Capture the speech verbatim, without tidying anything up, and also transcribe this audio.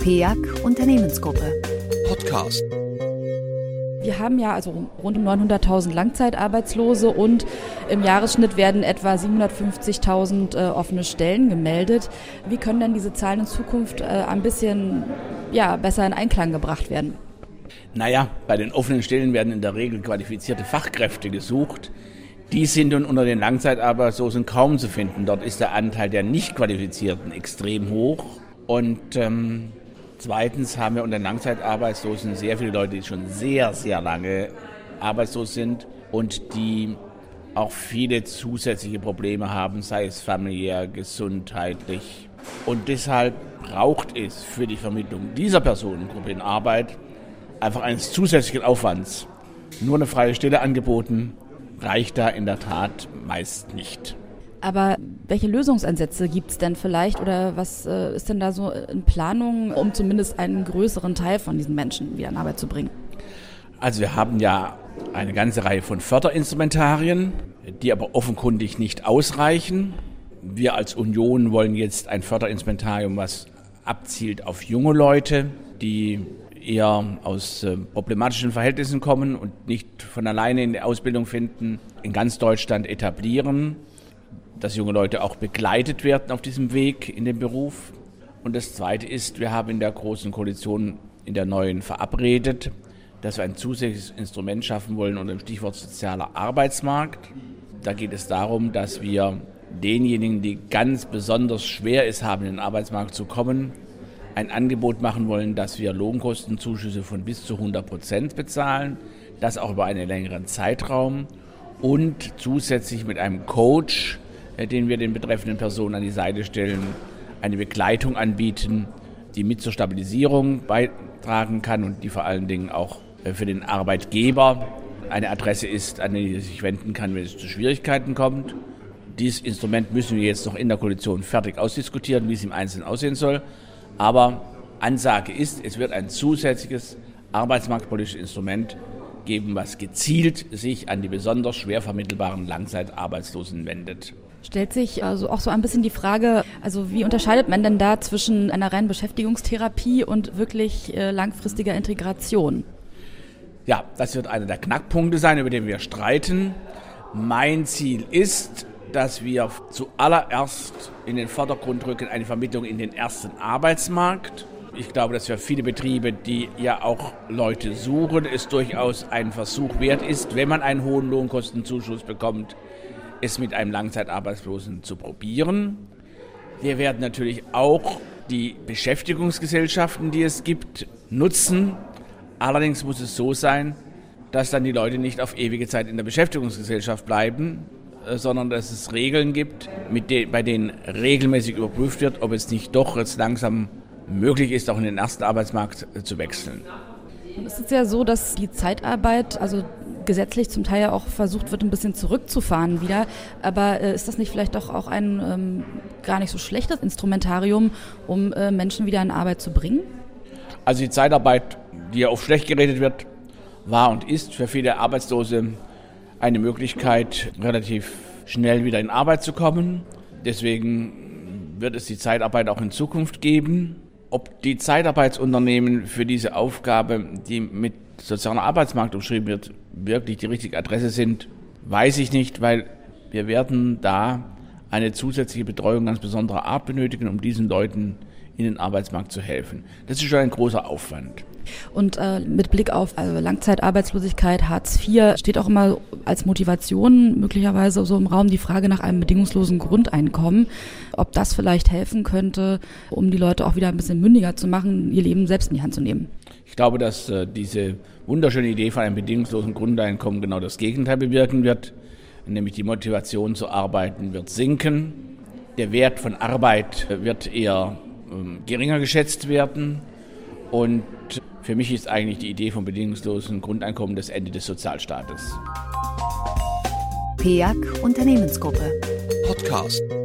P E A C Unternehmensgruppe. Podcast. Wir haben ja also rund neunhunderttausend Langzeitarbeitslose und im Jahresschnitt werden etwa siebenhundertfünfzigtausend äh, offene Stellen gemeldet. Wie können denn diese Zahlen in Zukunft äh, ein bisschen ja, besser in Einklang gebracht werden? Naja, bei den offenen Stellen werden in der Regel qualifizierte Fachkräfte gesucht. Die sind nun unter den Langzeitarbeitslosen kaum zu finden. Dort ist der Anteil der Nicht-Qualifizierten extrem hoch. Und ähm, zweitens haben wir unter den Langzeitarbeitslosen sehr viele Leute, die schon sehr, sehr lange arbeitslos sind und die auch viele zusätzliche Probleme haben, sei es familiär, gesundheitlich. Und deshalb braucht es für die Vermittlung dieser Personengruppe in Arbeit einfach eines zusätzlichen Aufwands. Nur eine freie Stelle angeboten reicht da in der Tat meist nicht. Aber welche Lösungsansätze gibt es denn vielleicht oder was äh, ist denn da so in Planung, um zumindest einen größeren Teil von diesen Menschen wieder in Arbeit zu bringen? Also wir haben ja eine ganze Reihe von Förderinstrumentarien, die aber offenkundig nicht ausreichen. Wir als Union wollen jetzt ein Förderinstrumentarium, was abzielt auf junge Leute, die eher aus äh, problematischen Verhältnissen kommen und nicht von alleine in der Ausbildung finden, in ganz Deutschland etablieren, dass junge Leute auch begleitet werden auf diesem Weg in den Beruf. Und das Zweite ist, wir haben in der Großen Koalition in der neuen verabredet, dass wir ein zusätzliches Instrument schaffen wollen unter dem Stichwort sozialer Arbeitsmarkt. Da geht es darum, dass wir denjenigen, die ganz besonders schwer es haben, in den Arbeitsmarkt zu kommen, ein Angebot machen wollen, dass wir Lohnkostenzuschüsse von bis zu hundert Prozent bezahlen, das auch über einen längeren Zeitraum und zusätzlich mit einem Coach, den wir den betreffenden Personen an die Seite stellen, eine Begleitung anbieten, die mit zur Stabilisierung beitragen kann und die vor allen Dingen auch für den Arbeitgeber eine Adresse ist, an die er sich wenden kann, wenn es zu Schwierigkeiten kommt. Dieses Instrument müssen wir jetzt noch in der Koalition fertig ausdiskutieren, wie es im Einzelnen aussehen soll. Aber Ansage ist, es wird ein zusätzliches arbeitsmarktpolitisches Instrument geben, was gezielt sich an die besonders schwer vermittelbaren Langzeitarbeitslosen wendet. Stellt sich also auch so ein bisschen die Frage, also wie unterscheidet man denn da zwischen einer reinen Beschäftigungstherapie und wirklich äh, langfristiger Integration? Ja, das wird einer der Knackpunkte sein, über den wir streiten. Mein Ziel ist, dass wir zuallererst in den Vordergrund rücken, eine Vermittlung in den ersten Arbeitsmarkt. Ich glaube, dass für viele Betriebe, die ja auch Leute suchen, es durchaus ein Versuch wert ist, wenn man einen hohen Lohnkostenzuschuss bekommt, es mit einem Langzeitarbeitslosen zu probieren. Wir werden natürlich auch die Beschäftigungsgesellschaften, die es gibt, nutzen. Allerdings muss es so sein, dass dann die Leute nicht auf ewige Zeit in der Beschäftigungsgesellschaft bleiben, sondern dass es Regeln gibt, mit de- bei denen regelmäßig überprüft wird, ob es nicht doch jetzt langsam möglich ist, auch in den ersten Arbeitsmarkt äh, zu wechseln. Und es ist ja so, dass die Zeitarbeit, also gesetzlich zum Teil ja auch versucht wird, ein bisschen zurückzufahren wieder. Aber äh, ist das nicht vielleicht doch auch ein ähm, gar nicht so schlechtes Instrumentarium, um äh, Menschen wieder in Arbeit zu bringen? Also die Zeitarbeit, die ja oft schlecht geredet wird, war und ist für viele Arbeitslose eine Möglichkeit, relativ schnell wieder in Arbeit zu kommen. Deswegen wird es die Zeitarbeit auch in Zukunft geben. Ob die Zeitarbeitsunternehmen für diese Aufgabe, die mit sozialer Arbeitsmarkt umschrieben wird, wirklich die richtige Adresse sind, weiß ich nicht, weil wir werden da eine zusätzliche Betreuung ganz besonderer Art benötigen, um diesen Leuten in den Arbeitsmarkt zu helfen. Das ist schon ein großer Aufwand. Und äh, mit Blick auf also Langzeitarbeitslosigkeit, Hartz vier, steht auch immer als Motivation möglicherweise so im Raum die Frage nach einem bedingungslosen Grundeinkommen. Ob das vielleicht helfen könnte, um die Leute auch wieder ein bisschen mündiger zu machen, ihr Leben selbst in die Hand zu nehmen. Ich glaube, dass äh, diese wunderschöne Idee von einem bedingungslosen Grundeinkommen genau das Gegenteil bewirken wird. Nämlich die Motivation zu arbeiten wird sinken. Der Wert von Arbeit wird eher ähm, geringer geschätzt werden. Und für mich ist eigentlich die Idee vom bedingungslosen Grundeinkommen das Ende des Sozialstaates. P E A C Unternehmensgruppe. Podcast.